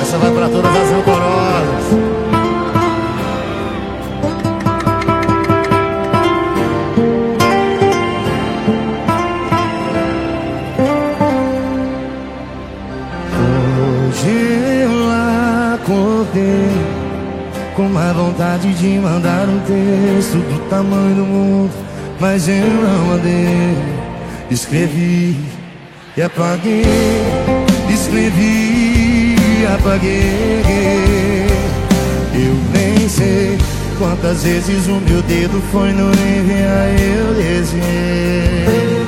Essa vai pra todas as rancorosas. Hoje eu acordei com uma vontade de mandar um texto do tamanho do mundo, mas eu não mandei. Escrevi e apaguei, escrevi e apaguei. Eu nem sei quantas vezes o meu dedo foi no enviar, eu desenhei.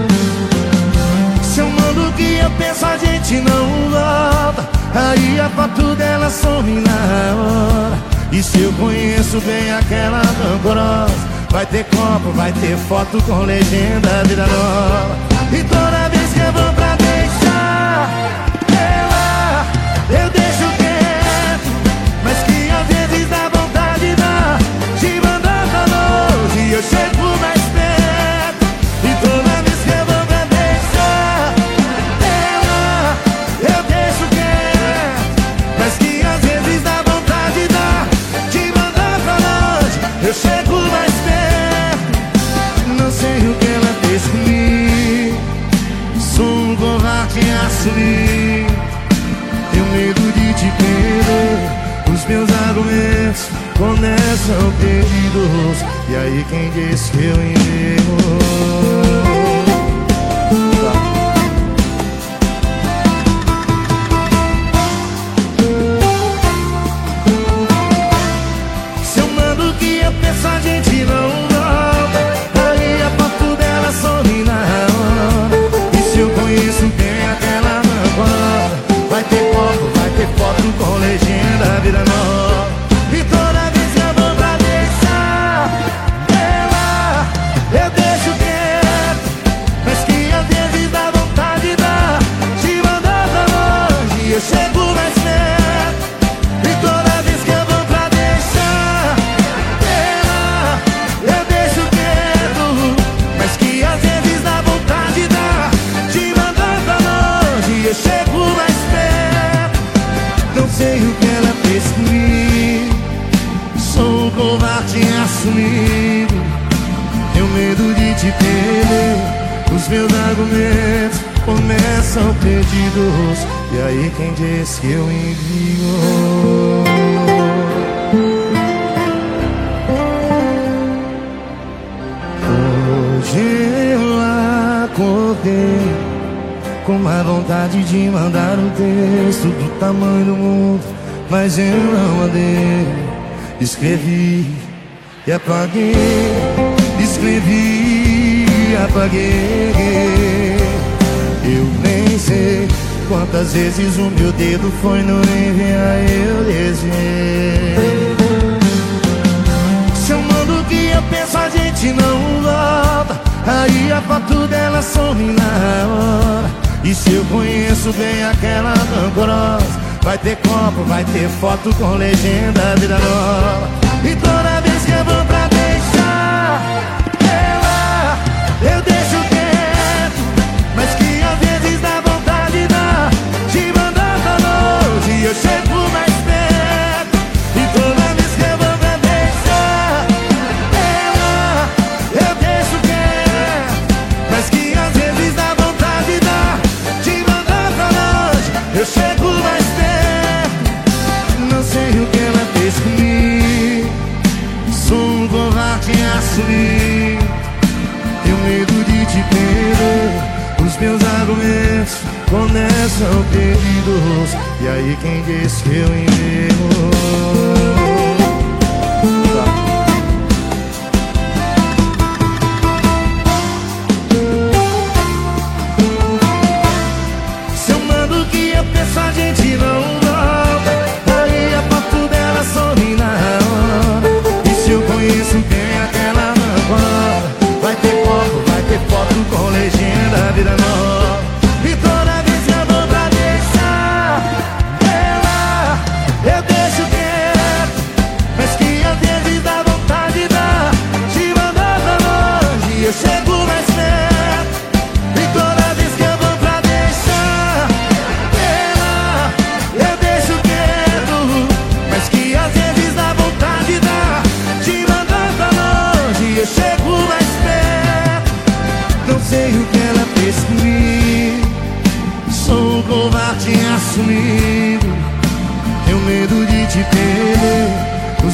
Se eu mando o que eu penso, a gente não volta, aí a foto dela some na hora. E se eu conheço bem aquela rancorosa, vai ter copo, vai ter foto com legenda vida nova. E toda vez que eu vou pra deixar ela, eu deixo quieto, mas que às vezes dá vontade de mandar pra longe e eu chego mais perto. E toda vez que eu vou pra deixar ela, eu deixo quieto, mas que às vezes dá vontade de mandar pra longe, eu chego mais perto. Não sei o que ela fez comigo, sou um covarde assumir. Tenho medo de te perder, os meus argumentos começam perdidos. E aí quem disse que eu enviei? Se eu mando o que eu penso, a gente não volta, aí a foto dela some na hora. E se eu conheço bem aquela rancorosa, vai ter copo, vai ter foto com legenda vida nova. E toda vez que eu vou pra deixar ela, eu deixo quieto, mas que às vezes dá vontade de mandar pra longe e eu chego mais perto. E toda vez que eu vou pra deixar ela, eu deixo quieto, mas que às vezes dá vontade de mandar pra longe e eu chego mais perto. Não sei o que ela fez comigo, sou um covarde assumido. Tenho medo de te perder, os meus argumentos começam perdidos. E aí quem disse que eu envio? Hoje eu acordei com uma vontade de mandar um texto do tamanho do mundo, mas eu não mandei. Escrevi e apaguei, escrevi e apaguei. Eu nem sei quantas vezes o meu dedo foi no enviar, eu desenhei. Se eu mando o que eu penso, a gente não volta, aí a foto dela some na hora. E se eu conheço bem aquela rancorosa, vai ter copo, vai ter foto com legenda vida nova. E toda vez que eu vou pra deixar ela, eu deixo quieto, mas que às vezes dá vontade de mandar pra longe e eu chego mais perto. E toda vez que eu vou pra deixar ela, eu deixo quieto, mas que às vezes dá vontade de mandar pra longe, eu chego mais perto. Não sei o que ela fez comigo, sou um covarde assumir. Tenho medo de te perder, os meus argumentos começam perdidos. E aí quem disse que eu enviei? Se eu mando o que eu penso, a gente não volta, aí a foto dela some na hora. E se eu conheço bem aquela rancorosa, vai ter copo, vai ter foto com legenda vida nova. E toda vez que eu vou pra deixar ela, eu deixo quieto, mas que às vezes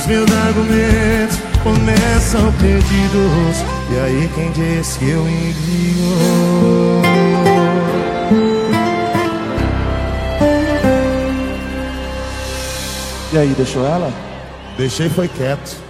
os meus argumentos começam perdidos. E aí quem disse que eu envio? E aí, deixou ela? Deixei, foi quieto.